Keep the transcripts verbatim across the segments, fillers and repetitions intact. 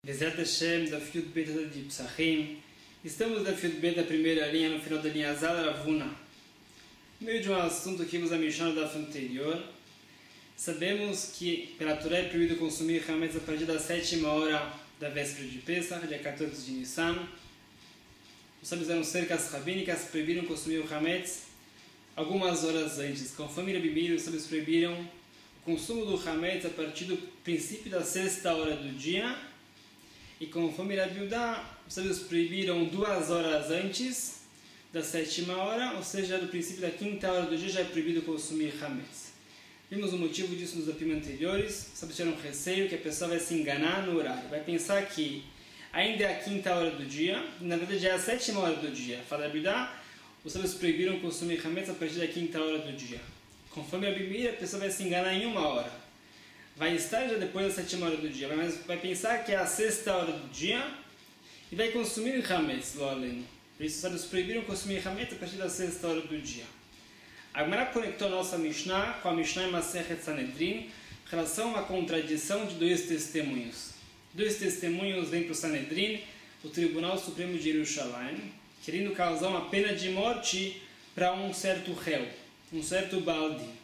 Bezerra Hashem, da Fiut Beta de Psachim. Estamos da Fiut Beta, primeira linha, no final da linha Azal Ravuna. No meio de um assunto que vimos a Mishnah da anterior, sabemos que pela Torá é proibido consumir Hametz a partir da sétima hora da véspera de Pesach, dia quatorze de Nissan. Os sábios eram cercas rabínicas, proibiram consumir o Hametz algumas horas antes. Conforme Rabi Meir, os sábios proibiram o consumo do Hametz a partir do princípio da sexta hora do dia. E conforme Rabi Yehuda, os sábios proibiram duas horas antes da sétima hora, ou seja, do princípio da quinta hora do dia já é proibido consumir Hametz. Vimos o motivo disso nos apimos anteriores. Os sábios tiveram receio que a pessoa vai se enganar no horário, vai pensar que ainda é a quinta hora do dia, na verdade é a sétima hora do dia. Fala Rabi Yehuda, os sábios proibiram consumir Hametz a partir da quinta hora do dia. Conforme Rabi Meir, a pessoa vai se enganar em uma hora. Vai estar já depois da sétima hora do dia, mas vai pensar que é a sexta hora do dia e vai consumir Hametz, lo aleno. Por isso, os sábios proibiram consumir Hametz a partir da sexta hora do dia. A Gemara conectou a nossa Mishnah com a Mishnah em Masechet Sanedrin em relação a uma contradição de dois testemunhos. Dois testemunhos vêm para o Sanedrin, o Tribunal Supremo de Jerusalém, querendo causar uma pena de morte para um certo réu, um certo Baldi.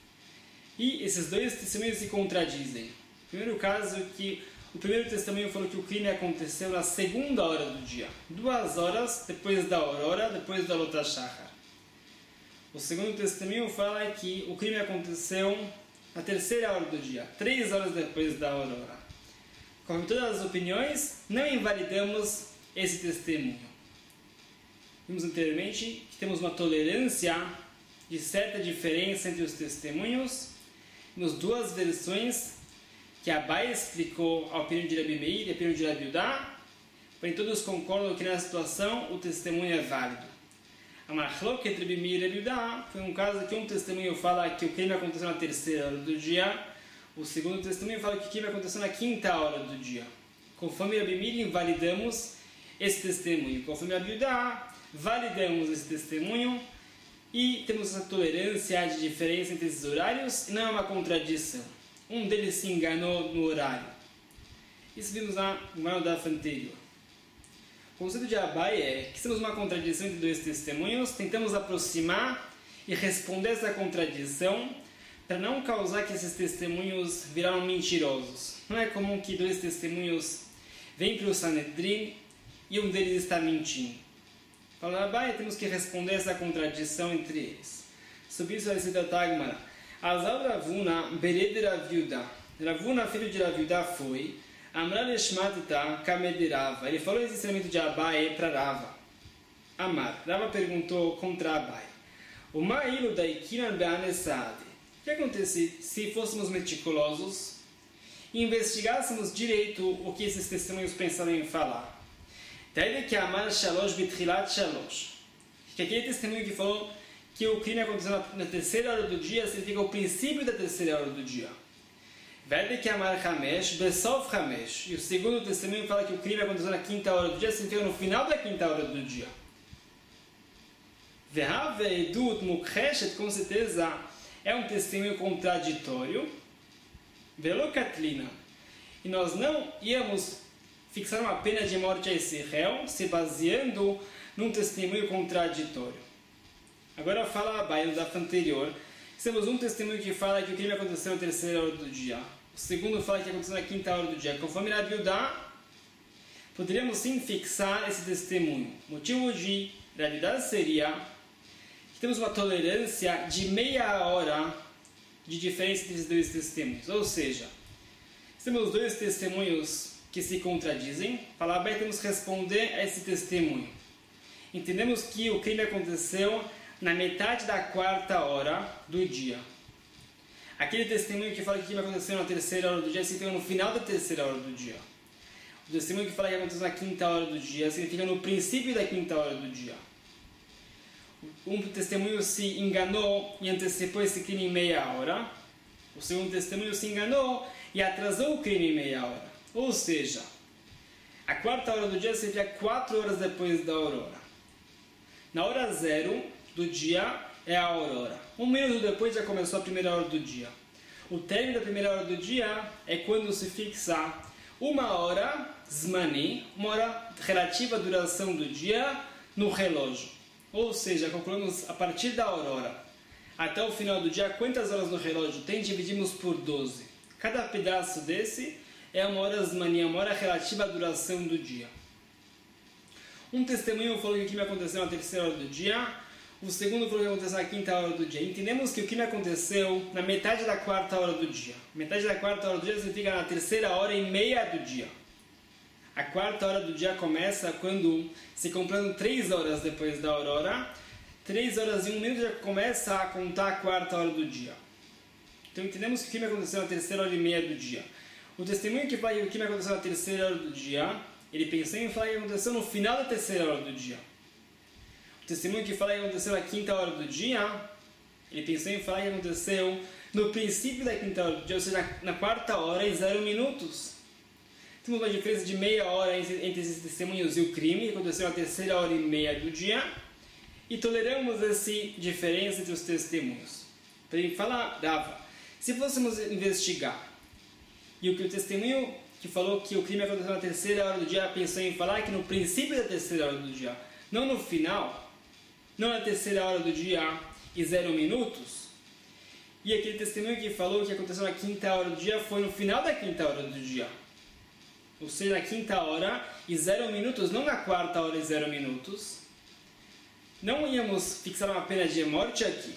E esses dois testemunhos se contradizem. O primeiro caso é que o primeiro testemunho falou que o crime aconteceu na segunda hora do dia, duas horas depois da aurora, depois da Alot HaShachar. O segundo testemunho fala que o crime aconteceu na terceira hora do dia, três horas depois da aurora. Como todas as opiniões, não invalidamos esse testemunho. Vimos anteriormente que temos uma tolerância de certa diferença entre os testemunhos. Temos duas versões que Abai explicou a opinião de Rabi Meir e a opinião de Rabi Yehuda, porém todos concordam que nessa situação o testemunho é válido. A Machlok entre Rabi Meir e Rabi Yehuda foi um caso que um testemunho fala que o crime aconteceu na terceira hora do dia, o segundo testemunho fala que o crime aconteceu na quinta hora do dia. Conforme Rabi Meir, invalidamos esse testemunho. Conforme Rabi Yehuda, validamos esse testemunho. E temos essa tolerância de diferença entre esses horários, e não é uma contradição. Um deles se enganou no horário. Isso vimos na Gemara anterior. O conceito de Abai é que temos uma contradição entre dois testemunhos, tentamos aproximar e responder essa contradição para não causar que esses testemunhos viraram mentirosos. Não é comum que dois testemunhos venham para o Sanedrin e um deles está mentindo. Fala Abai, temos que responder essa contradição entre eles. Sobre isso vai ser da Tagmara. Azal Ravuna, Bered Rav Yehuda. Ravuna, filho de Rav Yehuda, foi. Amar Leshmatita, Kamedirava. Ele falou esse ensinamento de Abai para Rava. Amar. Rava perguntou contra Abai. O Ma'ilu da Ikinan Be'anesade. O que acontece se fôssemos meticulosos e investigássemos direito o que esses testemunhos pensaram em falar? Daí que Amar Shalosh Bitchilat Shalosh. Que aquele testemunho que falou que o crime aconteceu na terceira hora do dia significa o princípio da terceira hora do dia. Daí que Amar Hamesh Besof Hamesh. E o segundo testemunho fala que o crime aconteceu na quinta hora do dia significa no final da quinta hora do dia. Ve'have Edut Mukreshet, com certeza é um testemunho contraditório. Velokatlina. E nós não íamos fixar uma pena de morte a esse réu, se baseando num testemunho contraditório. Agora fala Abai no daf anterior. Temos um testemunho que fala que o crime aconteceu na terceira hora do dia. O segundo fala que aconteceu na quinta hora do dia. Conforme Rabi Yehuda, poderíamos sim fixar esse testemunho. O motivo de Rabi Yehuda seria que temos uma tolerância de meia hora de diferença entre esses dois testemunhos. Ou seja, temos dois testemunhos que se contradizem, falar bem, temos que responder a esse testemunho. Entendemos que o crime aconteceu na metade da quarta hora do dia. Aquele testemunho que fala que o crime aconteceu na terceira hora do dia significa no final da terceira hora do dia. O testemunho que fala que aconteceu na quinta hora do dia significa no princípio da quinta hora do dia. Um testemunho se enganou e antecipou esse crime em meia hora. O segundo testemunho se enganou e atrasou o crime em meia hora. Ou seja, a quarta hora do dia seria quatro horas depois da aurora. Na hora zero do dia é a aurora. Um minuto depois já começou a primeira hora do dia. O término da primeira hora do dia é quando se fixa uma hora zmani, uma hora relativa à duração do dia no relógio. Ou seja, calculamos a partir da aurora até o final do dia quantas horas no relógio tem, dividimos por doze. Cada pedaço desse é uma hora zmani, uma hora relativa à duração do dia. Um testemunho falou que o crime aconteceu na terceira hora do dia, o segundo falou que aconteceu na quinta hora do dia. Entendemos que o crime aconteceu na metade da quarta hora do dia. Metade da quarta hora do dia significa na terceira hora e meia do dia. A quarta hora do dia começa quando, se comprando três horas depois da aurora, três horas e um minuto já começa a contar a quarta hora do dia. Então entendemos que o crime aconteceu na terceira hora e meia do dia. O testemunho que fala que o crime aconteceu na terceira hora do dia, ele pensou em falar que aconteceu no final da terceira hora do dia. O testemunho que fala que aconteceu na quinta hora do dia, ele pensou em falar que aconteceu no princípio da quinta hora do dia, ou seja, na quarta hora e zero minutos. Temos uma diferença de meia hora entre esses testemunhos e o crime, que aconteceu na terceira hora e meia do dia, e toleramos essa diferença entre os testemunhos. Para ele falar, Rava, se fôssemos investigar, e o que o testemunho que falou que o crime aconteceu na terceira hora do dia pensou em falar que no princípio da terceira hora do dia, não no final, não na terceira hora do dia e zero minutos, e aquele testemunho que falou que aconteceu na quinta hora do dia foi no final da quinta hora do dia. Ou seja, na quinta hora e zero minutos, não na quarta hora e zero minutos. Não íamos fixar uma pena de morte aqui.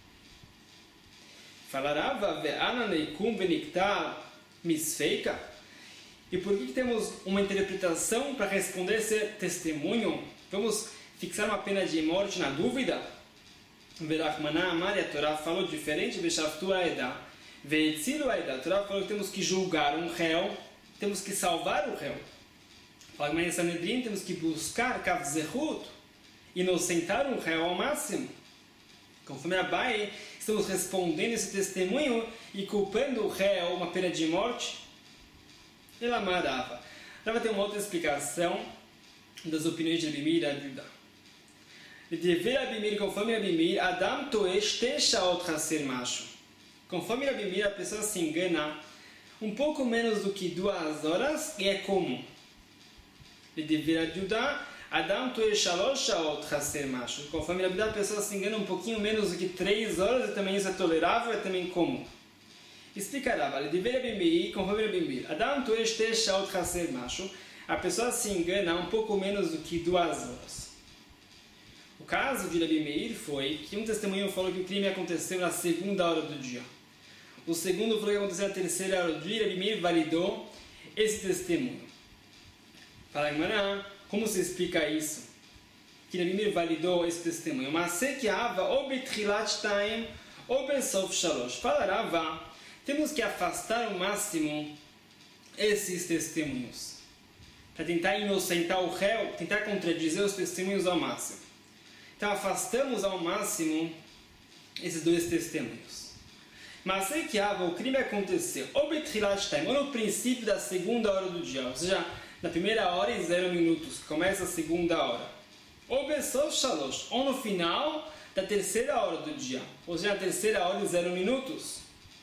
Falarava ve'ananeikum ve'niktar misfeika. E por que temos uma interpretação para responder esse testemunho? Vamos fixar uma pena de morte na dúvida? Verachmaná Amar, a Torá falou diferente. Veshaftu aedah ve'etzilu aedah. A Torá falou que temos que julgar um réu, temos que salvar o réu. Fala em Sanedrim, temos que buscar kav zehut, inocentar um réu ao máximo. Conforme Abai, estamos respondendo esse testemunho e culpando o réu uma pena de morte. Ela marava. Rava tem uma outra explicação das opiniões de Abimir e Abiyudá. De dever Abimir, conforme Abimir, Adam toesh teshaot chaser macho. Conforme Abimir, a pessoa se engana um pouco menos do que duas horas e é comum. De dever Abiyudá, Adam toesh shalosh shaot chaser macho. Conforme Abiyudá, a pessoa se engana um pouquinho menos do que três horas e também isso é tolerável, é também comum. Explicará, de dever Abimir, conforme Abimir, Adam toesh teshaot chaser macho. A pessoa se engana um pouco menos do que duas horas. O caso de Rabi Meir foi que um testemunho falou que o crime aconteceu na segunda hora do dia. O segundo falou que aconteceu na terceira hora do dia e Rabi Meir validou esse testemunho. Fala em Maná, como se explica isso? Que Rabi Meir validou esse testemunho. Mas se que Ava, ou betrilat taim, ou besof shalosh. Fala Rava, temos que afastar ao máximo esses testemunhos. Para tentar inocentar o réu, tentar contradizer os testemunhos ao máximo. Então afastamos ao máximo esses dois testemunhos. Mas sei que ah, o crime aconteceu ou betrilat time, ou no princípio da segunda hora do dia, ou seja, na primeira hora e zero minutos, começa a segunda hora. Ou besof shalosh, ou no final da terceira hora do dia, ou seja, na terceira hora e zero minutos.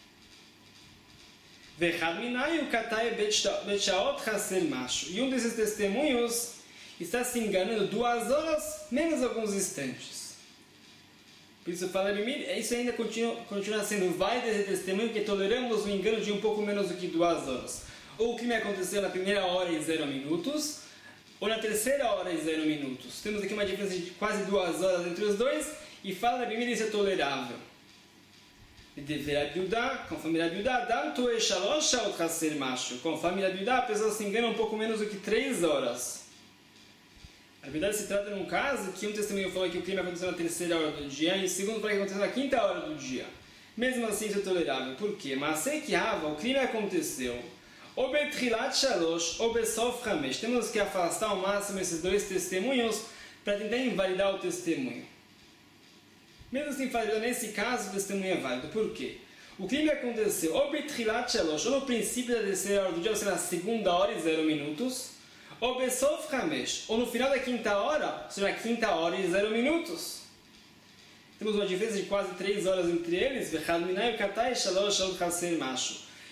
E um desses testemunhos está se enganando duas horas menos alguns instantes. Por isso fala Abimir, isso ainda continua, continua sendo válido esse testemunho, que toleramos o engano de um pouco menos do que duas horas. Ou o crime aconteceu na primeira hora e zero minutos, ou na terceira hora e zero minutos. Temos aqui uma diferença de quase duas horas entre os dois, e fala Abimir, isso é tolerável. E dever Abiyudá, conforme Abiyudá, Adam toesh shalosh shaot chaser macho. Conforme Abiyudá, a pessoa se engana um pouco menos do que três horas. Na verdade, se trata de um caso que um testemunho falou que o crime aconteceu na terceira hora do dia e o segundo falou que aconteceu na quinta hora do dia. Mesmo assim, isso é tolerável. Por quê? Mas sei que Rava, o crime aconteceu ou betrilat shalosh ou besof chamesh. Temos que afastar ao máximo esses dois testemunhos para tentar invalidar o testemunho. Mesmo assim, nesse caso, o testemunho é válido. Por quê? O crime aconteceu ou betrilat shalosh, ou no princípio da terceira hora do dia, ou seja, na segunda hora e zero minutos, ou besof chamesh, ou no final da quinta hora, ou seja, na quinta hora e zero minutos. Temos uma diferença de quase três horas entre eles.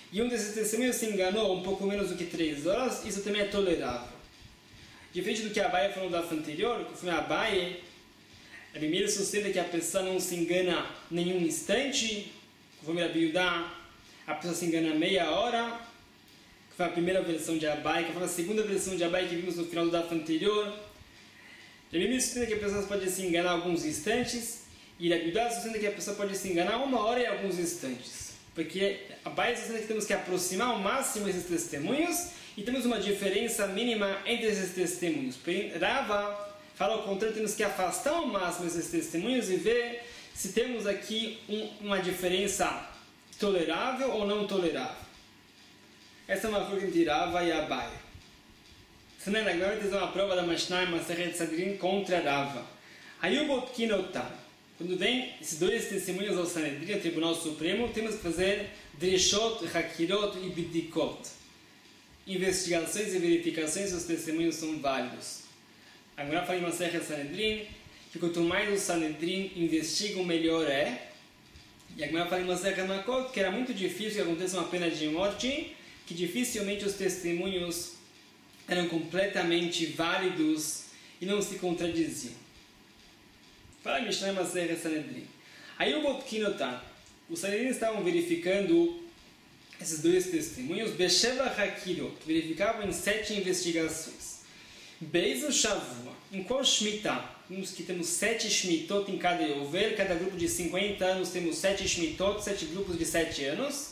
e um desses testemunhos se enganou um pouco menos do que três horas, isso também é tolerável. Diferente do que a Abaye falou da anterior, conforme a Abaye, a primeira sustenta que a pessoa não se engana nenhum instante, conforme a Biudá, a pessoa se engana meia hora, que foi a primeira versão de Abaye, que foi a segunda versão de Abaye que vimos no final do daf anterior. A primeira sustenta que a pessoa pode se enganar alguns instantes, e a Biudá sustenta que a pessoa pode se enganar uma hora e alguns instantes. Porque a Abaye sustenta que temos que aproximar ao máximo esses testemunhos, e temos uma diferença mínima entre esses testemunhos. Porém, Rava fala ao contrário, temos que afastar ao máximo esses testemunhos e ver se temos aqui um, uma diferença tolerável ou não tolerável. Essa é uma coisa entre Rava e Abaye. Senão, agora vai ter uma prova da Mishnah e Masechet Sanedrin contra Rava. Hayubot Kinotan. Quando vem esses dois testemunhos ao Sanedrin, ao Tribunal Supremo, temos que fazer Dreshot, Hakirot e Bidikot. Investigações e verificações se os testemunhos são válidos. Agora fala em Masechet Sanedrin que quanto mais o Sanedrin investigam, melhor é. E agora fala em Masechet Makot que era muito difícil que aconteça uma pena de morte, que dificilmente os testemunhos eram completamente válidos e não se contradiziam. Fala em Mishnah Masechet Sanedrin. Aí o Botkinotan, os Sanedrin estavam verificando esses dois testemunhos, Besheva Hakirot, verificavam em sete investigações. Beizo Shavua, em qual Shemitah? Vimos que temos sete Shemitot em cada Yovel, cada grupo de cinquenta anos temos sete Shemitot, sete grupos de sete anos.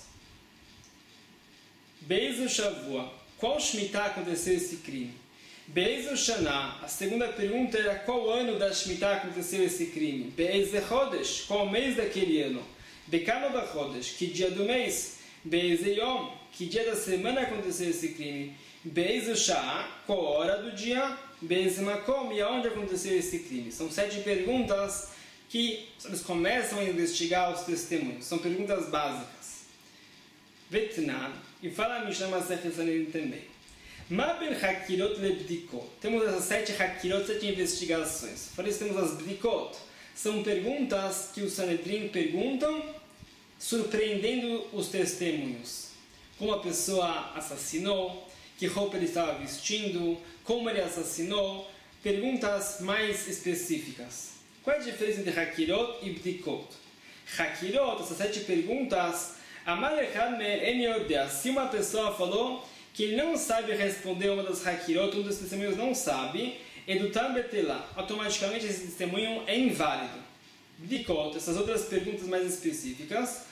Beizo Shavua, qual Shemitah aconteceu esse crime? Beizo Shana, a segunda pergunta era qual ano da Shemitah aconteceu esse crime? Beize Chodesh, qual mês daquele ano? Bekama Bachodesh, que dia do mês? Beize Yom, que dia da semana aconteceu esse crime? Beize Shah, qual hora do dia? Beize Makom, e aonde aconteceu esse crime? São sete perguntas que eles começam a investigar os testemunhos. São perguntas básicas. Vetnan, e fala a Mishnah Masechet Sanedrin também. Ma ben Hakirot le Bdikot. Temos essas sete Hakirot, sete investigações. Por isso temos as Bdikot. São perguntas que os Sanedrin perguntam, surpreendendo os testemunhos. Como a pessoa assassinou, que roupa ele estava vestindo, como ele assassinou, perguntas mais específicas. Qual é a diferença entre Hakirot e Bdikot? Hakirot, essas sete perguntas, se uma pessoa falou que ele não sabe responder uma das Hakirot, um dos testemunhos não sabe, Edutam Betelá, automaticamente esse testemunho é inválido. Bdikot, essas outras perguntas mais específicas,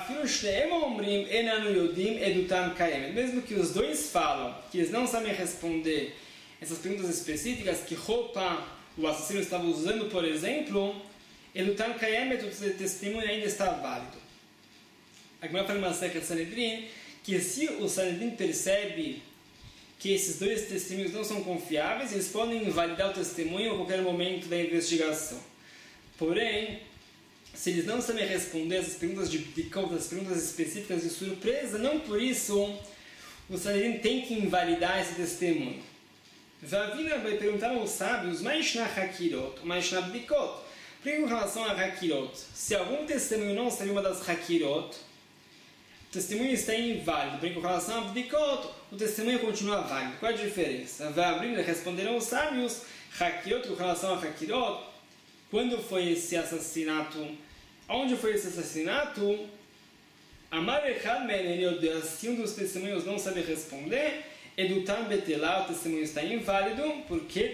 mesmo que os dois falam que eles não sabem responder essas perguntas específicas, que roupa o assassino estava usando, por exemplo, Edutam Kayemet, o testemunho ainda está válido. A Gemara fala em Masechet Sanedrin que se o Sanedrin percebe que esses dois testemunhos não são confiáveis, eles podem invalidar o testemunho a qualquer momento da investigação. Porém, se eles não sabem responder essas perguntas de Bdikot, essas perguntas específicas de surpresa, não por isso o Sanedrin tem que invalidar esse testemunho. Vavina vai perguntar aos sábios, Maishna Hakirot, Maishna Bdikot. Por que em relação a Hakirot? Se algum testemunho não sabe uma das Hakirot, o testemunho está inválido. Porém, com relação a Bdikot, o testemunho continua válido. Qual a diferença? Vavina responderam os sábios, Hakirot, com relação a Hakirot, quando foi esse assassinato? Onde foi esse assassinato? Se um dos testemunhos não sabe responder, Edutam Betelá, o testemunho está inválido, porque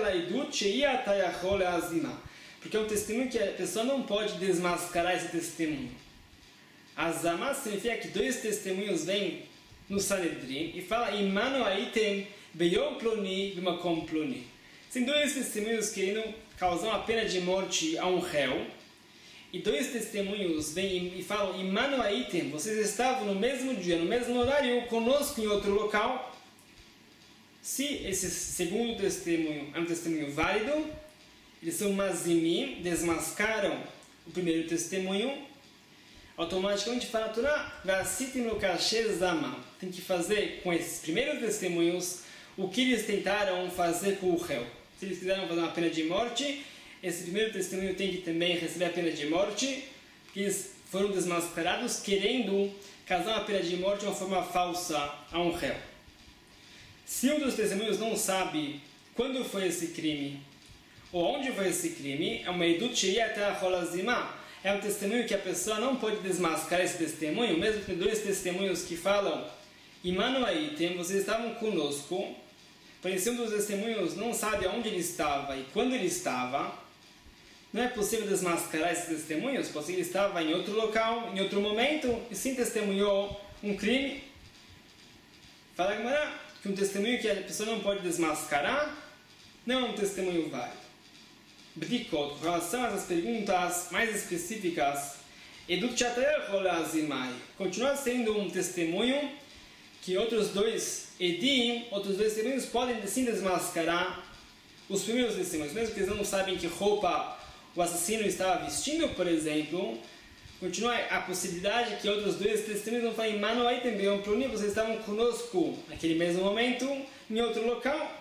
porque é um testemunho que a pessoa não pode desmascarar esse testemunho. Azamá significa que dois testemunhos vêm no Sanedrin e falam Imanu aitem beyom ploni b'makom ploni. Tem dois testemunhos querendo causar uma pena de morte a um réu, e dois testemunhos vêm e falam Imanu aitem, vocês estavam no mesmo dia, no mesmo horário, conosco em outro local. Se esse segundo testemunho é um testemunho válido, eles são mazimim, desmascaram o primeiro testemunho, automaticamente fala a Torá, tem que fazer com esses primeiros testemunhos o que eles tentaram fazer com o réu. Se eles quiseram fazer uma pena de morte, esse primeiro testemunho tem que também receber a pena de morte, porque eles foram desmascarados querendo causar uma pena de morte de uma forma falsa a um réu. Se um dos testemunhos não sabe quando foi esse crime, ou onde foi esse crime, é uma edut até a rolazimá. É um testemunho que a pessoa não pode desmascarar esse testemunho, mesmo que tem dois testemunhos que falam, Imanu Aitem, vocês estavam conosco, porém se um dos testemunhos não sabe aonde ele estava e quando ele estava, não é possível desmascarar esses testemunhos, porque ele estava em outro local, em outro momento, e sim testemunhou um crime. Fala a Gemara que um testemunho que a pessoa não pode desmascarar não é um testemunho válido. Bdikot, com relação a essas perguntas mais específicas, Edut Chater Rolazimai continua sendo um testemunho que outros dois Edim, outros dois testemunhos podem sim desmascarar os primeiros testemunhos, mesmo que eles não sabem que roupa o assassino estava vestindo, por exemplo, continua a possibilidade que outros dois testemunhos não falem, Mano, aí também, vocês estavam conosco naquele mesmo momento, em outro local.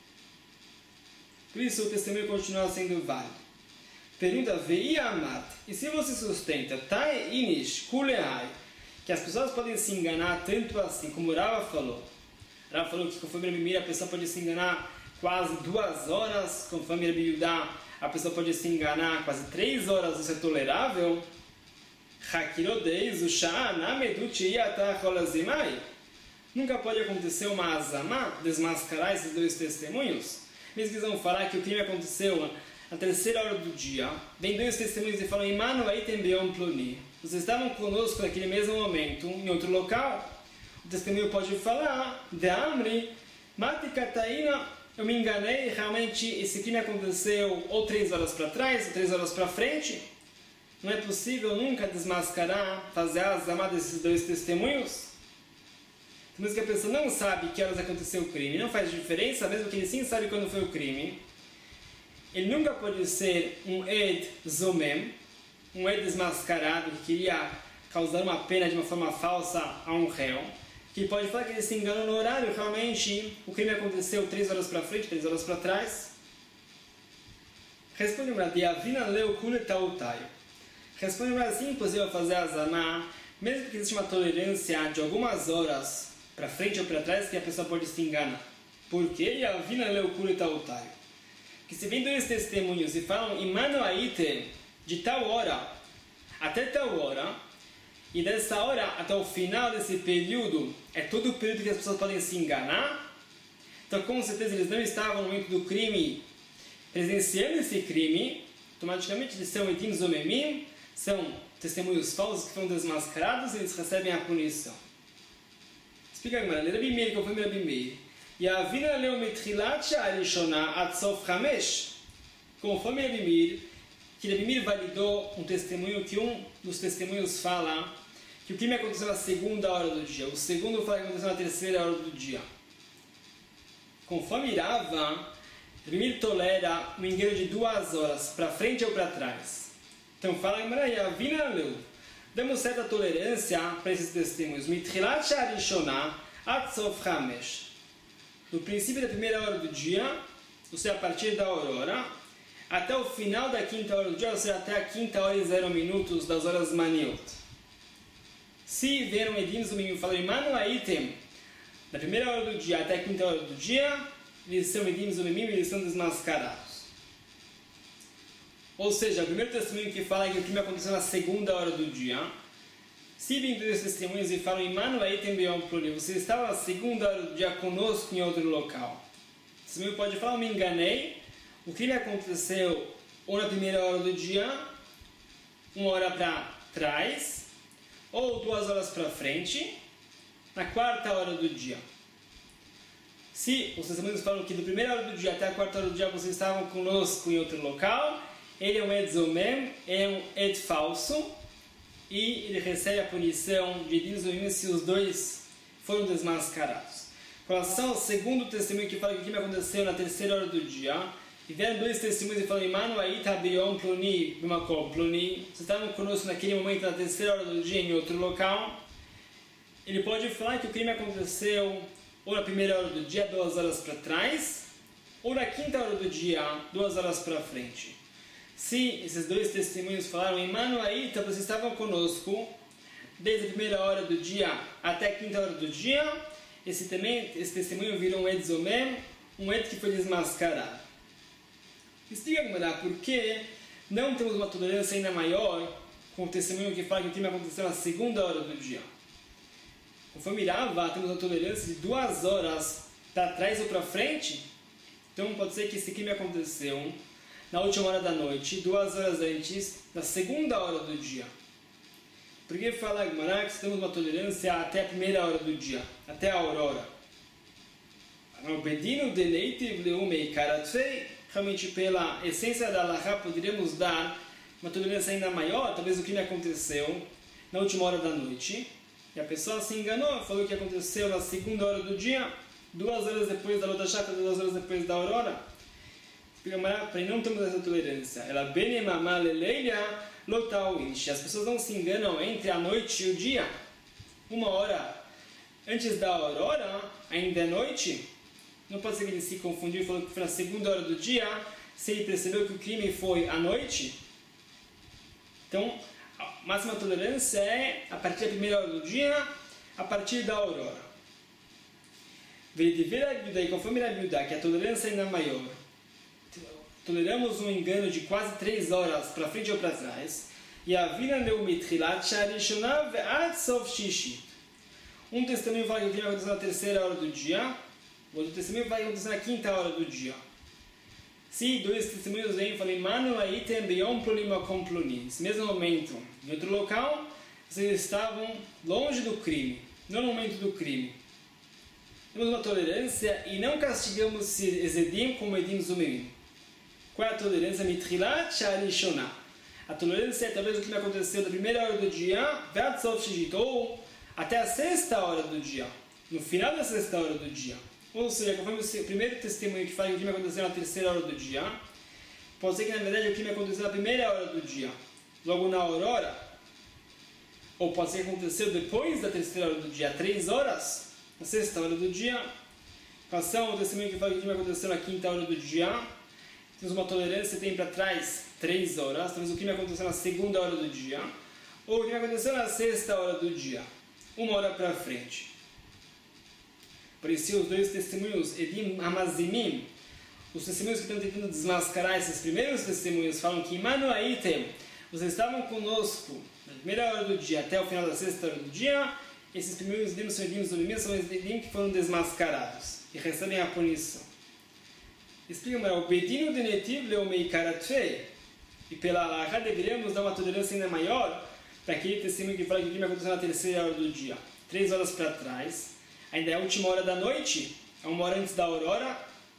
Por isso o testemunho continua sendo válido. Pergunta, Veiamat, e se você sustenta, Tai Inish, Kuleai, que as pessoas podem se enganar tanto assim, como o Rava falou. Rava falou que conforme a Bimir a pessoa pode se enganar quase duas horas, conforme a Biyudá a pessoa pode se enganar quase três horas, isso é tolerável. Hakirodeis, o Shah, Namedut, Yata, Rolazimai. Nunca pode acontecer uma azamá, desmascarar esses dois testemunhos. Mesmo que eles vão falar que o crime aconteceu na terceira hora do dia. Vem dois testemunhos e falam, Imanu, aí tem Beon Ploni. Vocês estavam conosco naquele mesmo momento, em outro local. O testemunho pode falar, De Amri, Mati Kataina. Eu me enganei, realmente esse crime aconteceu ou três horas para trás, ou três horas para frente. Não é possível nunca desmascarar, fazer a azamá desses dois testemunhos. Então, mesmo que a pessoa não sabe que horas aconteceu o crime, não faz diferença, mesmo que ele sim sabe quando foi o crime. Ele nunca pode ser um Ed Zomem, um Ed desmascarado que queria causar uma pena de uma forma falsa a um réu. Que pode falar que ele se enganou no horário, realmente o crime aconteceu três horas para frente, três horas para trás. Responde uma de Avina leu Kuletautaio. Responde uma assim, possível fazer a Zamá, mesmo que exista uma tolerância de algumas horas para frente ou para trás, que a pessoa pode se enganar. Por quê? E Avina leu Kuletautaio. Que se vem dois testemunhos e falam Imanu Aite, de tal hora até tal hora, e dessa hora até o final desse período, é todo o período que as pessoas podem se enganar. Então, com certeza, eles não estavam no momento do crime, presenciando esse crime. Automaticamente, eles são edim zomemim, são testemunhos falsos que foram desmascarados e eles recebem a punição. Explica a Gemara, Rabi Meir, conforme Rabi Meir. E a Avina leu metrilat sha'arishona ad sof chamesh. Conforme Rabi Meir, que Rabi Meir validou um testemunho que um dos testemunhos fala que o crime aconteceu na segunda hora do dia. O segundo fala que aconteceu na terceira hora do dia. Conforme Rava, Rabi Meir tolera um engano de duas horas, para frente ou para trás. Então fala em Avina leu. Damos certa tolerância para esses testemunhos. Mitrilat sha'arishona ad sof chamesh. Do princípio da primeira hora do dia, ou seja, a partir da aurora, até o final da quinta hora do dia, ou seja, até a quinta hora e zero minutos das horas maniot. Se vieram Edim Zomim e falaram, Imanu Aitem, da primeira hora do dia até a quinta hora do dia, eles são Edim Zomim e eles são desmascarados. Ou seja, o primeiro testemunho que fala que o crime aconteceu na segunda hora do dia, se vêm dois testemunhos e falam, Imanu Aitem Beon Ploni, você estava na segunda hora do dia conosco em outro local. O testemunho pode falar, eu me enganei, o crime aconteceu ou na primeira hora do dia, uma hora para trás, ou duas horas para frente, na quarta hora do dia. Se os testemunhos falam que da primeira hora do dia até a quarta hora do dia vocês estavam conosco em outro local, ele é um Ed Zomem, é um Ed falso, e ele recebe a punição de Edim Zomim se os dois foram desmascarados. Com relação ao segundo testemunho que fala que o crime aconteceu na terceira hora do dia, e vieram dois testemunhos e falaram, Imanu Aita Beon Ploni, Bimakom Ploni, vocês estavam conosco naquele momento na terceira hora do dia em outro local. Ele pode falar que o crime aconteceu ou na primeira hora do dia, duas horas para trás, ou na quinta hora do dia, duas horas para frente. Se esses dois testemunhos falaram, Emmanuel Aita, vocês estavam conosco desde a primeira hora do dia até a quinta hora do dia, esse, também, esse testemunho virou um Ed Zomem, um Ed que foi desmascarado. Explica por que não temos uma tolerância ainda maior com o testemunho que fala que o crime aconteceu na segunda hora do dia. Conforme Rava, temos uma tolerância de duas horas para trás ou para frente. Então pode ser que esse crime aconteceu na última hora da noite, duas horas antes da segunda hora do dia. Porque fala Gemara que temos uma tolerância até a primeira hora do dia, até a aurora. Realmente, pela essência da Halakha, poderíamos dar uma tolerância ainda maior. Talvez o crime aconteceu na última hora da noite e a pessoa se enganou, falou que aconteceu na segunda hora do dia, duas horas depois da Lota Chakra, duas horas depois da aurora. Para não termos essa tolerância, ela bene mamaleleia lotawinch. As pessoas não se enganam entre a noite e o dia. Uma hora antes da aurora, ainda é noite. Não pode ser que ele se confundiu e falou que foi na segunda hora do dia, se ele percebeu que o crime foi à noite. Então, a máxima tolerância é a partir da primeira hora do dia, a partir da aurora. E conforme a Bíblia, que a tolerância ainda é maior, toleramos um engano de quase três horas para frente ou para trás, e a vida neumitrilat sharishonav ad sof shishi. Um testemunho fala que o crime aconteceu na terceira hora do dia, o outro testemunho vai acontecer na quinta hora do dia. Se dois testemunhos vêm e falam, Manu aí tem beyond problema com plunim. Nesse mesmo momento, em outro local, vocês estavam longe do crime, não no momento do crime. Temos uma tolerância e não castigamos Ezedim como Edim Zumim. Qual é a tolerância? Mitrilat Sharishona. A tolerância é talvez o que me aconteceu da primeira hora do dia, ou até a sexta hora do dia, no final da sexta hora do dia. Ou seja, conforme o primeiro testemunho que fala que o crime aconteceu na terceira hora do dia, pode ser que na verdade o crime aconteceu na primeira hora do dia, logo na aurora, ou pode ser que aconteceu depois da terceira hora do dia, três horas, na sexta hora do dia. Passamos o testemunho que fala que o crime aconteceu na quinta hora do dia, temos uma tolerância, tem para trás três horas, talvez o crime aconteceu na segunda hora do dia, ou o crime aconteceu na sexta hora do dia, uma hora para frente. Pareciam os dois testemunhos, Edim Hamazimim, os testemunhos que estão tentando desmascarar esses primeiros testemunhos, falam que Emmanuel Aitem, vocês estavam conosco na primeira hora do dia até o final da sexta hora do dia. Esses primeiros Edim são Edim Zolimim, são Edim que foram desmascarados e recebem a punição. Explica-me, o Bedino de Netiv Leomei Karatfei, e pela Halakha deveríamos dar uma tolerância ainda maior para aquele testemunho que fala que o crime aconteceu na terceira hora do dia, três horas para trás. Ainda é a última hora da noite, é uma hora antes da aurora,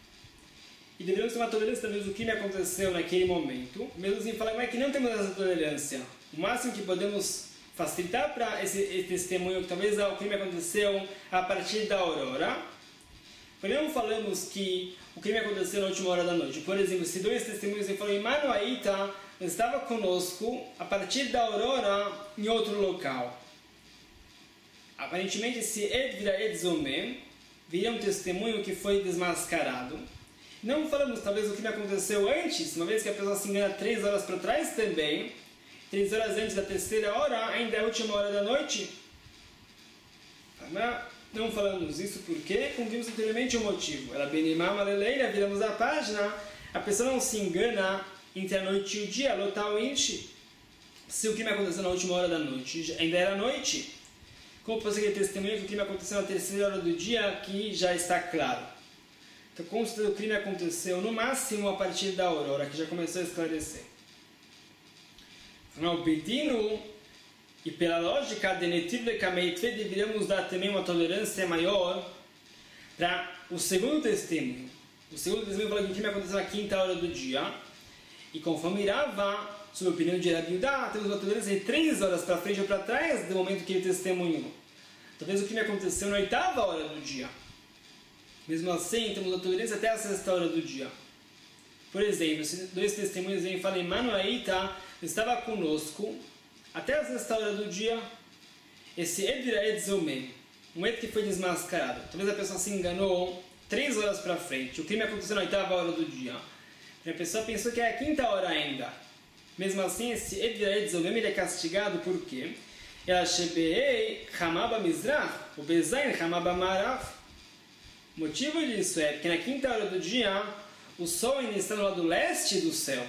e deveríamos ter uma tolerância, talvez o crime aconteceu naquele momento. Mesmo assim, falar é que não temos essa tolerância. O máximo que podemos facilitar para esse, esse testemunho que talvez o crime aconteceu a partir da aurora. Porém, não falamos que o crime aconteceu na última hora da noite. Por exemplo, se dois testemunhos falam, Emmanuel Aita estava conosco a partir da aurora em outro local. Aparentemente, esse Ed vira Ed Zomem, vira um testemunho que foi desmascarado. Não falamos, talvez, o que me aconteceu antes, uma vez que a pessoa se engana três horas para trás também, três horas antes da terceira hora, ainda é a última hora da noite. Não falamos isso porque, como vimos anteriormente, o motivo. Ela benimam aleleira, viramos a página, a pessoa não se engana entre a noite e o dia, lotal inchi. Se o que me aconteceu na última hora da noite ainda era noite, como pode ser que testemunho que o crime aconteceu na terceira hora do dia, que já está claro. Então, com certeza o crime aconteceu no máximo a partir da aurora, que já começou a esclarecer. O Bedino, e pela lógica de Netiv Lekameitve, deveríamos dar também uma tolerância maior para o segundo testemunho. O segundo testemunho fala que o crime aconteceu na quinta hora do dia, e conforme Rava, sob a opinião de Rabi Yudá, temos uma tolerância de três horas para frente ou para trás do momento que ele testemunhou. Talvez o crime aconteceu na oitava hora do dia. Mesmo assim, temos uma tolerância até a sexta hora do dia. Por exemplo, se dois testemunhos vêm e falam, Emmanuel Aita estava conosco até a sexta hora do dia, esse Edra Edzomem, um Ed que foi desmascarado. Talvez a pessoa se enganou três horas para frente, o crime aconteceu na oitava hora do dia. A pessoa pensou que é a quinta hora ainda. Mesmo assim, esse Edvirat Zomem ele é castigado por quê? Ela Shebeei Hamaba Mizrach, o Bezain Hamaba Marav. O motivo disso é porque na quinta hora do dia, o sol ainda está no lado leste do céu.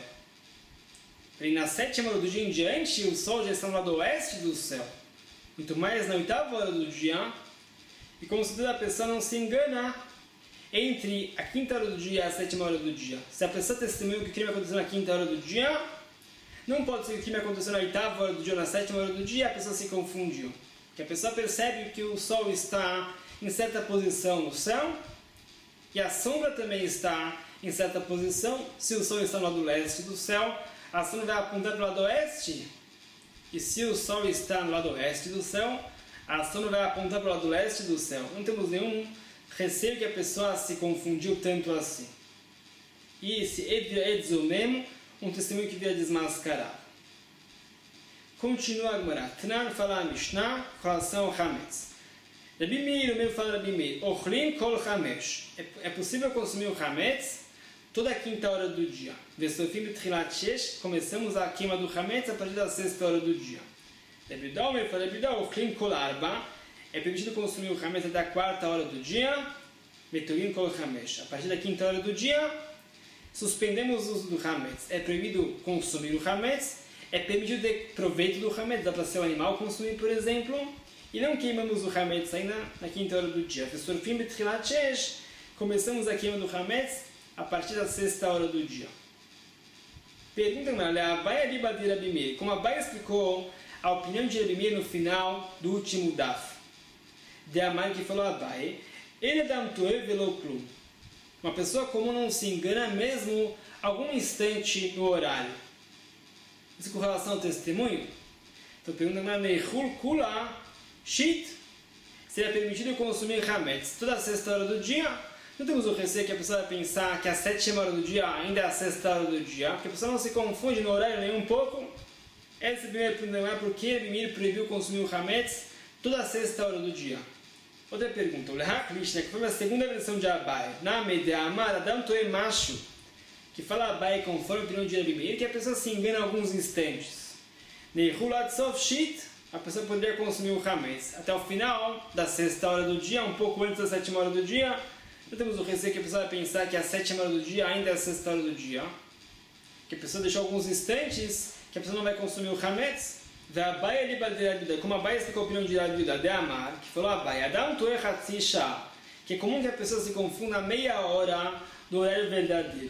E na sétima hora do dia em diante, o sol já está no lado oeste do céu. Muito mais na oitava hora do dia. E como se toda pessoa não se engana entre a quinta hora do dia e a sétima hora do dia. Se a pessoa testemunha que o crime aconteceu na quinta hora do dia, não pode ser que o crime aconteceu na oitava hora do dia ou na sétima hora do dia, a pessoa se confundiu. Porque a pessoa percebe que o sol está em certa posição no céu e a sombra também está em certa posição. Se o sol está no lado leste do céu, a sombra vai apontar para o lado oeste. E se o sol está no lado oeste do céu, a sombra vai apontar para o lado leste do céu. Não temos nenhum receio que a pessoa se confundiu tanto assim. E esse Edvirat Zomem, um testemunho que vira desmascarado. Continua a Gemara. Tanan fala a Mishnah com relação ao Hametz. Rabi Meir, o meu fala Rabi Meir, Ochlim kol Hamesh. É possível consumir o Hametz toda a quinta hora do dia. Vesofim b'tchilat shesh, começamos a queima do Hametz a partir da sexta hora do dia. Rabi Yehuda, o meu fala Rabi Yehuda, Ochlim kol Arba. É permitido consumir o Hametz até a quarta hora do dia. Metorim kol Hamesh. A partir da quinta hora do dia, suspendemos o uso do Hametz. É proibido consumir o Hametz. É permitido ter proveito do Hametz. Dá para ser um animal consumir, por exemplo. E não queimamos o Hametz ainda na quinta hora do dia. Vesofim b'tchilat shesh. Começamos a queima do Hametz a partir da sexta hora do dia. Pergunta-me, Abai ali bater Rabi Meir. Como Abai explicou a opinião de Rabi Meir no final do último daf. De Amar que falou Abai, ele é damtoe velo klum. Uma pessoa comum não se engana mesmo algum instante no horário. Isso com relação ao testemunho? Então pergunta-me, Neichul kula shit. Seria permitido consumir Hametz toda a sexta hora do dia? Não temos o receio que a pessoa vai pensar que a sétima hora do dia ainda é a sexta hora do dia, porque a pessoa não se confunde no horário nem um pouco. Esse primeiro problema é porque Rabi Meir proibiu consumir o Hametz toda a sexta hora do dia. Outra pergunta, o Lehak Lishna, que foi a segunda versão de Abai, na Medea Amar Adam Toe Macho, que fala Abai conforme a opinião de Rabi Meir, que a pessoa se engana alguns instantes. Neihulat Sof Shit, a pessoa poderia consumir o Hametz até o final da sexta hora do dia, um pouco antes da sétima hora do dia. Não temos o receio que a pessoa vai pensar que a sétima hora do dia ainda é a sexta hora do dia. Que a pessoa deixou alguns instantes que a pessoa não vai consumir o Hametz. Como Abai explicou a opinião de Rabi Yehuda de Amar, que falou Abai, Adam Toe Hatzi Shah, que é comum que a pessoa se confunda meia hora do horário verdadeiro.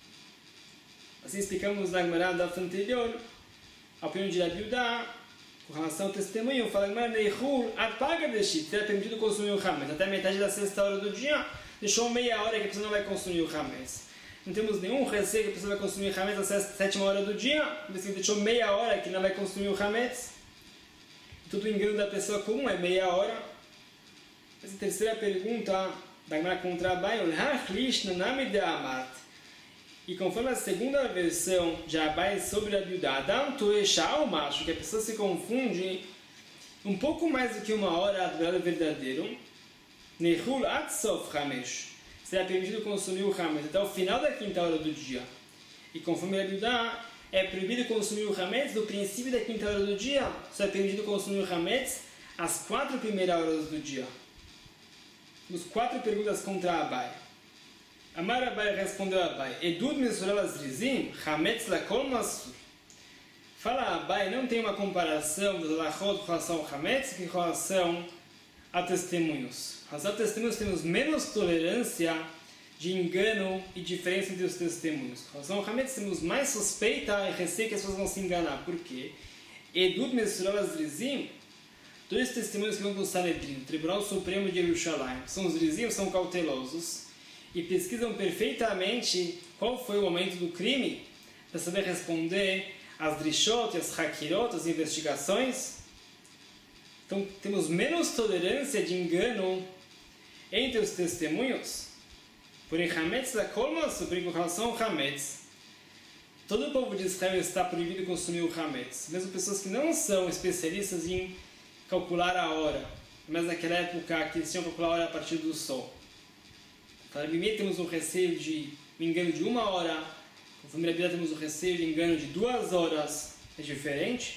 Assim explicamos na Gemara da anterior a opinião de Rabi Yehuda com relação ao testemunho. Fala Gemara Neichul Apaga Deshit, será permitido consumir o Hametz até a metade da sexta hora do dia. Deixou meia hora que a pessoa não vai consumir o Hametz. Não temos nenhum receio que a pessoa vai consumir o Hametz até a sétima hora do dia. Mas deixou meia hora que não vai consumir o Hametz. Tudo engano da pessoa comum é meia hora. Essa terceira pergunta da Gemara contra Abai, e conforme a segunda versão de Abai sobre a Rabi Yehuda, o macho, que a pessoa se confunde um pouco mais do que uma hora do horário verdadeiro. Nehul Atsof Hamesh. Será permitido consumir o Hametz até o final da quinta hora do dia. E conforme a Rabi Yehuda, é proibido consumir o Hametz do princípio da quinta hora do dia. Só é permitido consumir o Hametz às quatro primeiras horas do dia. Temos quatro perguntas contra Abai. Amar Abai respondeu a Abai, Edud Mesurelas Rizim, Hametz Lakol Masur. Fala Abai, não tem uma comparação do Lachot com relação ao Hametz que com relação a testemunhos. Mas aos testemunhos temos menos tolerância de engano e diferença entre os testemunhos. Com relação ao Hametz temos mais suspeita e receio que as pessoas vão se enganar. Por quê? Edud Mesurelas Rizim, dois testemunhos que vão para o Sanedrin, o Tribunal Supremo de Jerusalém, são os Rizim, são cautelosos e pesquisam perfeitamente qual foi o momento do crime para saber responder às drishot e às hakirot, as investigações. Então temos menos tolerância de engano entre os testemunhos. Porém, Hametz Lakol Masur, com relação ao Hametz, todo o povo de Israel está proibido consumir o Hametz. Mesmo pessoas que não são especialistas em calcular a hora, mas naquela época que eles tinham que calcular a hora a partir do sol. Para mim temos um receio de um engano de uma hora Conforme Rabi Yehuda temos o receio de engano de duas horas, é diferente.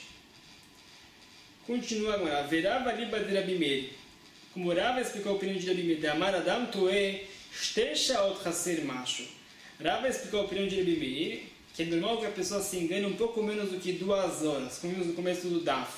Continua agora. Verava liba de Rabi Meir. Como Rava explicou a opinião de Rabi Meir, de Amar Adam Toé, Shtesha Ot Chaser Macho. Rava explicou a opinião de Rabi Meir, que é normal que a pessoa se engane um pouco menos do que duas horas, como vimos no começo do Daf.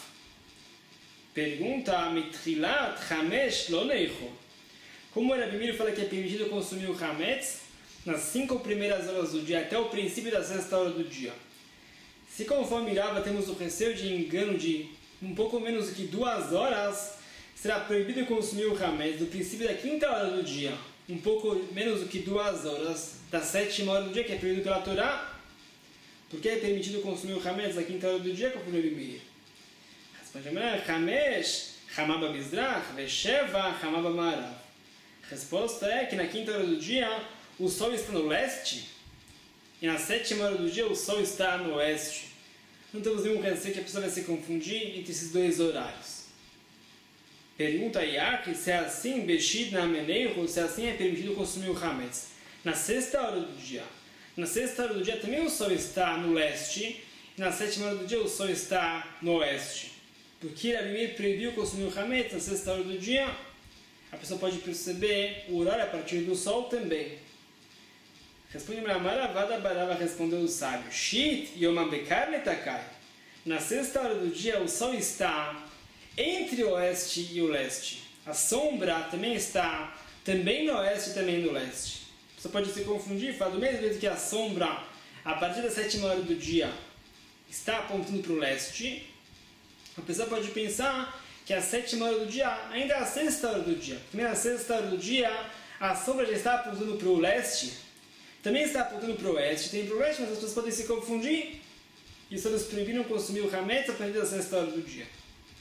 Pergunta, Mitrilat Hamesh Lo Neicho. Como o Rabi Meir fala que é permitido consumir o Hametz nas cinco primeiras horas do dia, até o princípio da sexta hora do dia. Se conforme Rava temos o receio de engano de um pouco menos do que duas horas, será proibido consumir o Hametz do princípio da quinta hora do dia, um pouco menos do que duas horas da sétima hora do dia, que é proibido pela Torá. Por que é permitido consumir o Hametz na quinta hora do dia, conforme Rabi Meir? Responde a mulher, Hamesh, Hamaba Mizrach, Vesheva, Hamaba Marav. Resposta é que na quinta hora do dia o sol está no leste e na sétima hora do dia o sol está no oeste. Não temos nenhum receio que a pessoa vai se confundir entre esses dois horários. Pergunta a Yaakov se é assim, Beshid na Meneiro, se assim é permitido consumir o Hametz na sexta hora do dia. Na sexta hora do dia também o sol está no leste e na sétima hora do dia o sol está no oeste. Porque Rabi Meir proibiu consumir o Hametz na sexta hora do dia, a pessoa pode perceber o horário a partir do sol também. Responde a Maravada Barava, respondeu o sábio. Shit Yomam Bekar Letakai. Na sexta hora do dia o sol está entre o oeste e o leste. A sombra também está também no oeste e também no leste. Você pode se confundir, fala do mesmo jeito que a sombra, a partir da sétima hora do dia, está apontando para o leste. A pessoa pode pensar que a sétima hora do dia ainda é a sexta hora do dia. Também na sexta hora do dia, a sombra já está apontando para o leste, também está apontando para o oeste. Tem para o oeste, mas as pessoas podem se confundir. E os sábios proibiram consumir o Hametz a partir da sexta hora do dia.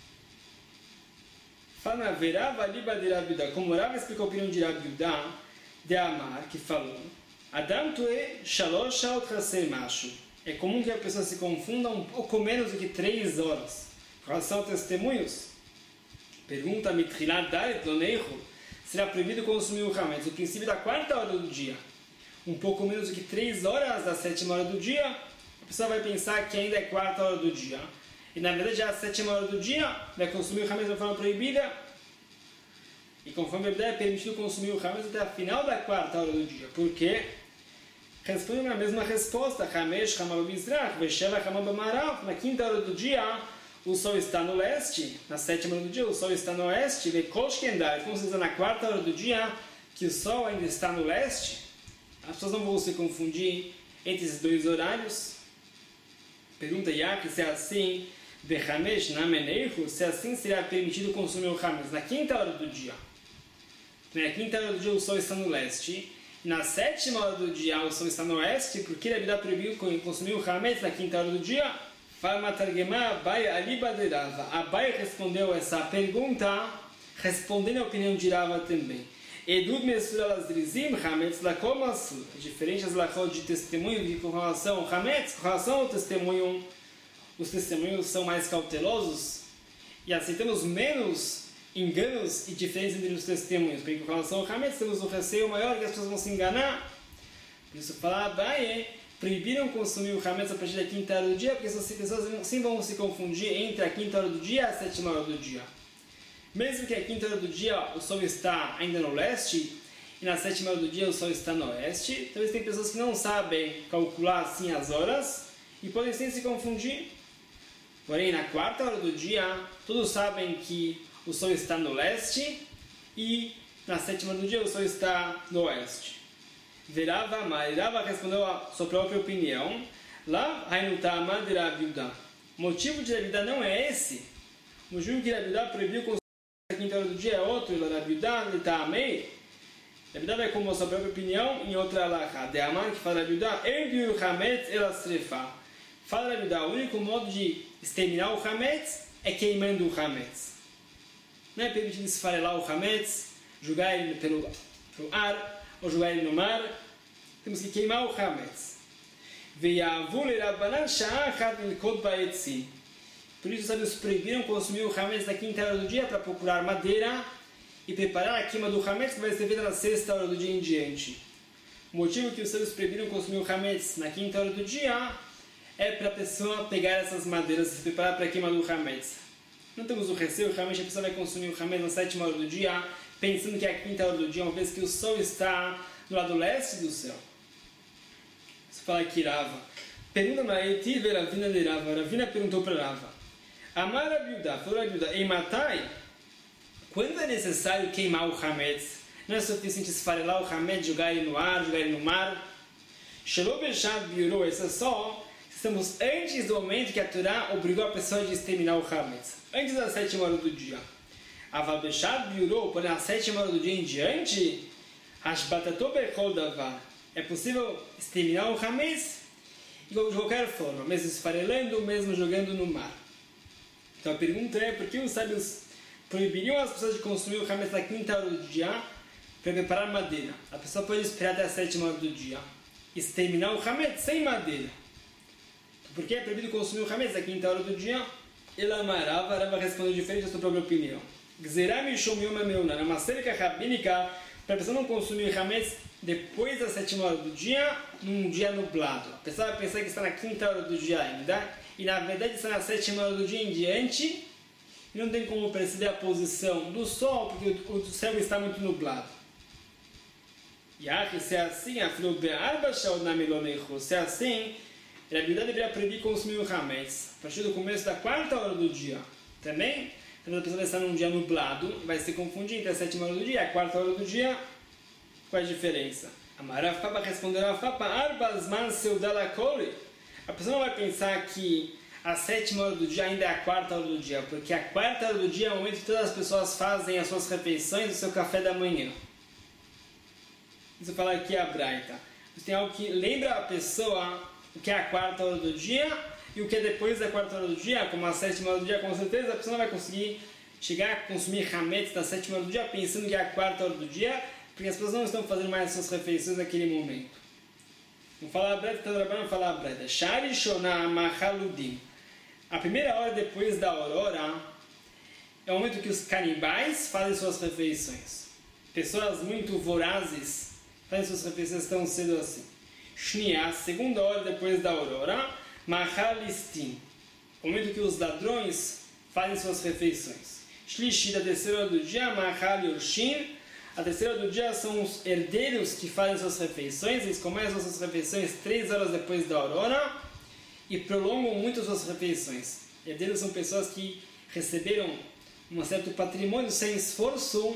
Fala na Verava Liba de Rabi Yehuda. Como Rava explicou a opinião de Rabi Yehuda, de Amar, que falou: Adam Toé Shalosh Shaot Chaser Macho. É comum que a pessoa se confunda um pouco menos do que três horas. Com relação a testemunhos, pergunta Mitrilat Dalet Lo Neicho, será proibido consumir o Hametz no princípio da quarta hora do dia, um pouco menos do que três horas da sétima hora do dia. A pessoa vai pensar que ainda é quarta hora do dia, e na verdade é a sétima hora do dia, vai consumir o Hametz de uma forma proibida, e conforme a Bíblia é permitido consumir o Hametz até a final da quarta hora do dia. Por quê? Responde na mesma resposta, Hamesh Hamaba Mizrach, Vesheva Hamaba Marav. Na quinta hora do dia o sol está no leste, na sétima hora do dia o sol está no oeste, Vekosh Kendar. Como se diz na quarta hora do dia que o sol ainda está no leste, as pessoas não vão se confundir entre esses dois horários. Pergunta Yaakov se é assim, Bechamesh Nameneihu, se assim será permitido consumir o Hametz na quinta hora do dia. Na quinta hora do dia o sol está no leste, e na sétima hora do dia o sol está no oeste, porque a Bíblia proibiu consumir o Hametz na quinta hora do dia? Fala Targemá Abai Aliba de Rava. Abai respondeu essa pergunta, respondendo a opinião de Rava também. Edud Mesura Lazrizim Hametz Lakom Asur. É diferente das lachot de testemunho de com relação ao Hametz, com relação ao testemunho. Os testemunhos são mais cautelosos e aceitamos menos enganos e diferenças entre os testemunhos. Porque com relação ao Hametz temos um receio maior que as pessoas vão se enganar. Por isso, falar Abai, proibiram consumir o Hametz a partir da quinta hora do dia, porque as pessoas sim vão se confundir entre a quinta hora do dia e a sétima hora do dia. Mesmo que a quinta hora do dia o sol está ainda no leste e na sétima hora do dia o sol está no oeste, talvez tem pessoas que não sabem calcular assim as horas e podem sim se confundir. Porém, na quarta hora do dia, todos sabem que o sol está no leste e na sétima hora do dia o sol está no oeste. Verava Amar, Rava respondeu a sua própria opinião. Lá, Hainutama de Rabi Yehuda. O motivo de Rabi Yehuda não é esse. O motivo que Rabi Yehuda proibiu consumir a quinta hora do dia é outro. Rabi Yehuda, Litamei. Rabi Yehuda vai com a sua própria opinião em outra alahá. De Amar, que fala Rabi Yehuda, Erbiu Hametz Elasrefa. Fala Rabi Yehuda, o único modo de exterminar o Hametz é queimando o Hametz. Não é permitido esfarelar o Hametz, jogar ele pelo, pelo ar, ou jogar ele no mar. Temos que queimar o Hametz. Por isso os sábios proibiram consumir o Hametz na quinta hora do dia para procurar madeira e preparar a queima do Hametz, que vai ser feita na sexta hora do dia em diante. O motivo que os sábios proibiram consumir o hametz na quinta hora do dia é para a pessoa pegar essas madeiras e se preparar para a queima do hametz. Não temos o receio, realmente a pessoa vai consumir o hametz na sétima hora do dia, pensando que é a quinta hora do dia, uma vez que o sol está no lado leste do céu. Você fala que Rava. Pergunta Maiti ver Ravina de Rava. Ravina perguntou para Rava. Amar Rabiuda, falou Rabiuda, em Matai, quando é necessário queimar o hametz? Não é suficiente esfarelar o hametz, jogar ele no ar, jogar ele no mar? Shalom Beshat Biuro, isso é só estamos antes do momento que a Torá obrigou a pessoa a exterminar o hametz. Antes da sétima hora do dia. Aval Beshat Biuro, porém a sétima hora do dia em diante, Hashbatato Bechol Davar. É possível exterminar o hametz de qualquer forma, mesmo esfarelando, mesmo jogando no mar. Então a pergunta é, por que os sábios proibiriam as pessoas de consumir o hametz na quinta hora do dia para preparar madeira? A pessoa pode esperar até a sétima hora do dia, exterminar o hametz sem madeira. Então, por que é proibido consumir o hametz na quinta hora do dia? Ela amarava, Rava respondeu diferente da sua própria opinião. Gzerami Shom Yom Meuna, é uma cerca rabínica para a pessoa não consumir hametz depois da sétima hora do dia, num dia nublado. A pessoa vai pensar que está na quinta hora do dia ainda, e na verdade está na sétima hora do dia em diante, e não tem como perceber a posição do sol, porque o céu está muito nublado. E aqui, se é assim, a se é assim, a Bíblia deveria proibir consumir o hametz a partir do começo da quarta hora do dia. Também, quando a pessoa vai estar num dia nublado, vai se confundir entre a sétima hora do dia e a quarta hora do dia. Qual é a diferença? Amarav Papa responderá Papa Arbazman Seudalakoli. A pessoa não vai pensar que a sétima hora do dia ainda é a quarta hora do dia, porque a quarta hora do dia é o momento que todas as pessoas fazem as suas refeições, o seu café da manhã. Isso fala aqui a Braita. Tem algo que lembra a pessoa o que é a quarta hora do dia e o que é depois da quarta hora do dia, como a sétima hora do dia, com certeza a pessoa não vai conseguir chegar a consumir hametz da sétima hora do dia pensando que é a quarta hora do dia, porque as pessoas não estão fazendo mais as suas refeições naquele momento. Vamos falar a Breta, então vamos falar a Breta. Shari Shona Mahaludim. A primeira hora depois da aurora é o momento que os canibais fazem suas refeições. Pessoas muito vorazes fazem suas refeições tão cedo assim. Shnia, segunda hora depois da aurora, Mahalistim. O momento que os ladrões fazem suas refeições. Shlishi, da terceira hora do dia, Mahal Yorshin. A terceira hora do dia são os herdeiros que fazem suas refeições. Eles começam suas refeições três horas depois da aurora e prolongam muito suas refeições. Herdeiros são pessoas que receberam um certo patrimônio sem esforço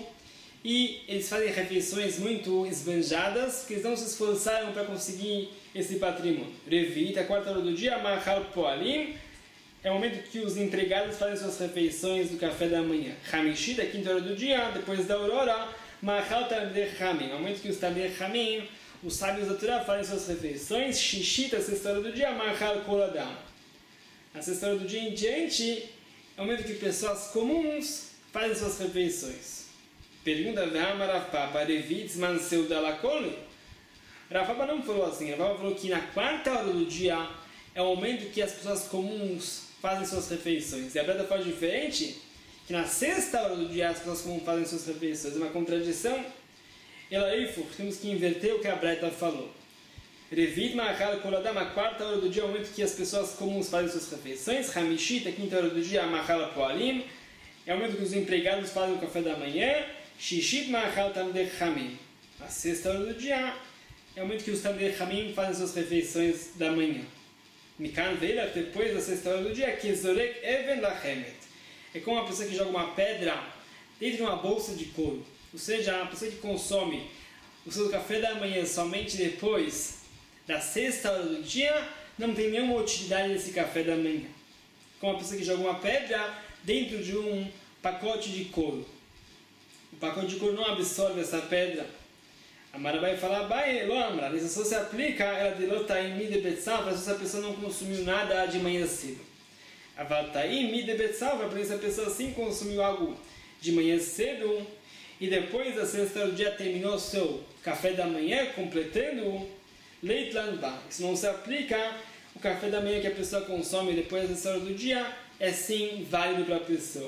e eles fazem refeições muito esbanjadas, porque eles não se esforçaram para conseguir esse patrimônio. Revit, a quarta hora do dia, Mahal Poalim, é o momento que os empregados fazem suas refeições do café da manhã. Hamishi, da quinta hora do dia, depois da aurora, Mahal Talmidei Chamim, é o momento que os Talmidei Chamim, os sábios da Torá, fazem suas refeições. Shishit, a sexta hora do dia, Mahal Koladam. A sexta hora do dia em diante, é o momento que pessoas comuns fazem suas refeições. Pergunta V'amar Rav Papa, Revitz man seudalakoli? Rav Papa não falou assim, Rav Papa falou que na quarta hora do dia é o momento que as pessoas comuns fazem suas refeições. E a Breta fala diferente, que na sexta hora do dia as pessoas comuns fazem suas refeições. É uma contradição. Ela Eifur, temos que inverter o que a Breta falou. Revit Mahal Koladam, a quarta hora do dia é o momento que as pessoas comuns fazem suas refeições. Hamishit, a quinta hora do dia, Mahal Poalim, é o momento que os empregados fazem o café da manhã. Shishit Mahal Talmidei Chamim, a sexta hora do dia é o momento que os Talmidei Chamim fazem suas refeições da manhã. Mikan Veila, depois da sexta hora do dia, Kezorek Even Lachemet, é como uma pessoa que joga uma pedra dentro de uma bolsa de couro. Ou seja, a pessoa que consome o seu café da manhã somente depois da sexta hora do dia não tem nenhuma utilidade desse café da manhã. Como uma pessoa que joga uma pedra dentro de um pacote de couro. O pacote de couro não absorve essa pedra. A Mara vai falar, vai, lo amra, isso só se aplica, ela de lotaim mi de betzav, para se a pessoa não consumiu nada de manhã cedo. A valtaim mi de betzav, para se a pessoa sim consumiu algo de manhã cedo, e depois da sexta hora do dia terminou o seu café da manhã, completando leit lanba. Isso não se aplica, o café da manhã que a pessoa consome depois da sexta hora do dia, é sim válido para a pessoa.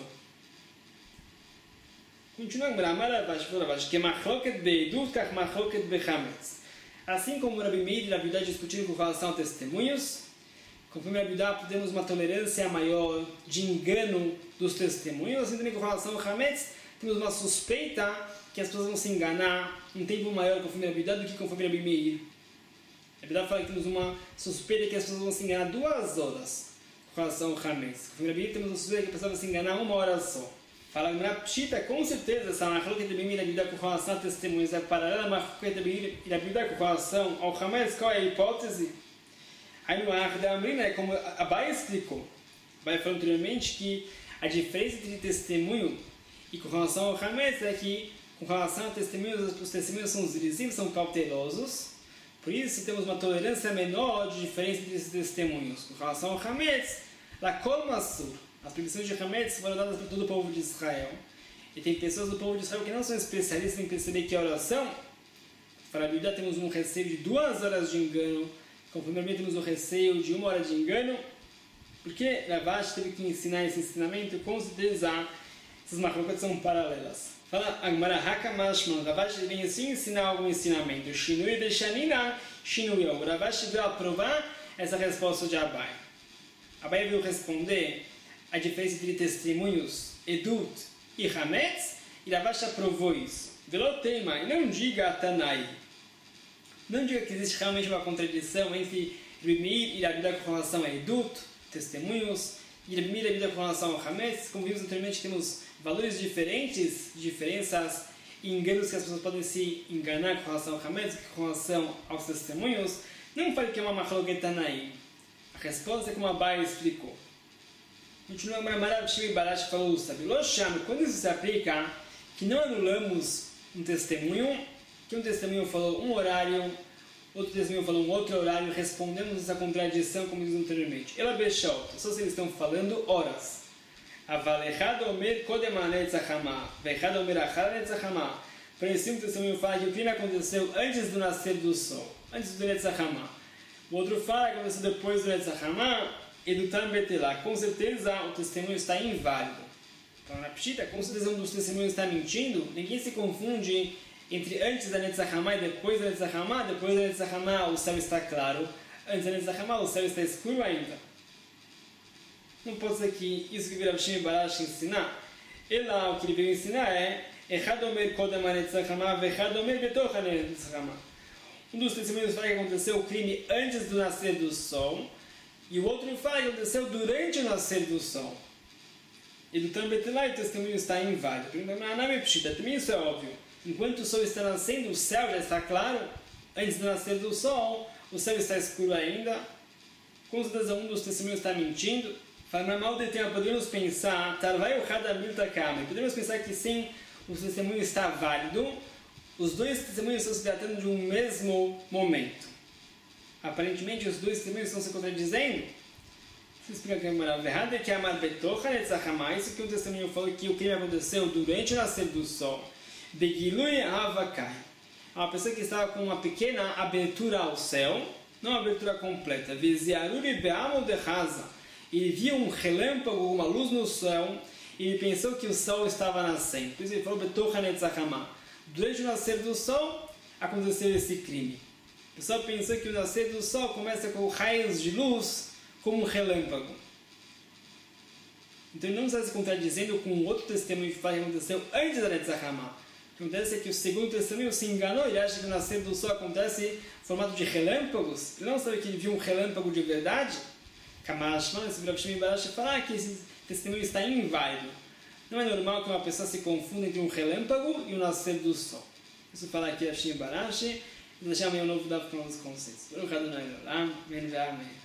Continuando, que machloket beidut, kach machloket bechametz. Assim como Rabi Meir e Rabi Yehuda discutiram com relação a testemunhos, conforme Rabi Yehuda temos uma tolerância maior de engano dos testemunhos, assim também com relação ao Hametz, temos uma suspeita que as pessoas vão se enganar um tempo maior conforme Rabi Yehuda do que conforme Rabi Meir. Rabi Yehuda fala que temos uma suspeita que as pessoas vão se enganar duas horas com relação ao Hametz. Conforme Rabi Meir temos uma suspeita que a pessoa vai se enganar uma hora só. Fala na Pshita, com certeza, essa machlokhet de Rabi Meir e Rabi Yehuda com relação a testemunhos é paralela à machlokhet de Rabi Meir e Rabi Yehuda com relação ao Hametz. Qual é a hipótese? Aí no Arda Amrina é como Abai explicou. Abai falou anteriormente que a diferença entre testemunho e com relação ao Hametz é que com relação a testemunhos, os testemunhos são zirizim, são cautelosos. Por isso temos uma tolerância menor de diferença entre esses testemunhos. Com relação ao Hametz, la kol masur. As permissões de Hametz foram dadas para todo o povo de Israel. E tem pessoas do povo de Israel que não são especialistas em perceber que a oração, para a Bíblia temos um receio de duas horas de engano, conforme temos um receio de uma hora de engano, porque Ravash teve que ensinar esse ensinamento, com certeza essas machlokot são paralelas. Fala Agmará Hakamashman, Ravash vem assim ensinar algum ensinamento. Shinui de Shanina, Shinui. O Ravash veio aprovar essa resposta de Abai. Abai veio responder a diferença entre testemunhos, Edut e Hametz, e Ravash aprovou isso. Velotema, e não diga Tanai. Não diga que existe realmente uma contradição entre Rabi Meir e Rabi Yehuda com relação a Edut, testemunhos, e Rabi Meir e Rabi Yehuda com relação ao Hametz. Como vimos anteriormente, temos valores diferentes, diferenças e enganos que as pessoas podem se enganar com relação ao Hametz, com relação aos testemunhos. Não fale que é uma machlokhet Tanaim. A resposta é como a Abai explicou. Continua a Marav Shimi Barash falou, sabe? Quando isso se aplica, que não anulamos um testemunho, que um testemunho falou um horário, outro testemunho falou um outro horário, respondemos essa contradição como diz anteriormente. Ela bechou, só se eles estão falando horas. Avalechado omer kodemanet zahama, vechado omer acharet zahama. Por isso, um testemunho fala que o crime aconteceu antes do nascer do sol, antes do Netzachama. O outro fala que aconteceu depois do Netzachama. E do Tambetelá, com certeza o testemunho está inválido. Então, na Pshita, com certeza um dos testemunhos está mentindo, ninguém se confunde entre antes da Netzachama e depois da Netzachama. Depois da Netzachama o céu está claro, antes da Netzachama o céu está escuro ainda. Não pode ser que isso que Rav Shimi Barash ensinar. Ele lá, o que ele veio ensinar é Echad omer kodem ha-Netzachama vechad omer betoch ha-Netzachama. Um dos testemunhos fala que aconteceu o crime antes do nascer do sol, e o outro fala que aconteceu durante o nascer do sol. E do Tambetelá o testemunho está inválido. Também isso é óbvio. Enquanto o sol está nascendo, o céu já está claro. Antes do nascer do sol, o céu está escuro ainda. Com certeza um dos testemunhos está mentindo. Fala, mal de tempo, podemos pensar, Tarvai o Hadamil Takame. Podemos pensar que sim, o testemunho está válido. Os dois testemunhos estão se tratando de um mesmo momento. Aparentemente, os dois testemunhos estão se contradizendo. Você explica que é maravilhoso, que é amar betocha netzachama. Isso que o testemunho falou que o crime aconteceu durante o nascer do sol. Begilui havakai. Uma pessoa que estava com uma pequena abertura ao céu, não uma abertura completa. Viziaruri be'amo de rasa. Ele viu um relâmpago, uma luz no céu, e ele pensou que o sol estava nascendo. Por isso ele falou betocha netzachama. Durante o nascer do sol, aconteceu esse crime. O pessoal pensou que o nascer do sol começa com raios de luz, como um relâmpago. Então ele não está se contradizendo com o outro testemunho que fala que aconteceu antes da Netzachama. O que acontece é que o segundo testemunho se enganou, ele acha que o nascer do sol acontece em formato de relâmpagos. Ele não sabe que ele viu um relâmpago de verdade. Kamashman, esse Rav Shimi Barash fala que esse testemunho está inválido. Não é normal que uma pessoa se confunda entre um relâmpago e o nascer do sol. Isso fala aqui Rav Shimi Barash. Vou deixar amanhã um novo dado com os conceitos. Baruch Adonai Olam, Amém.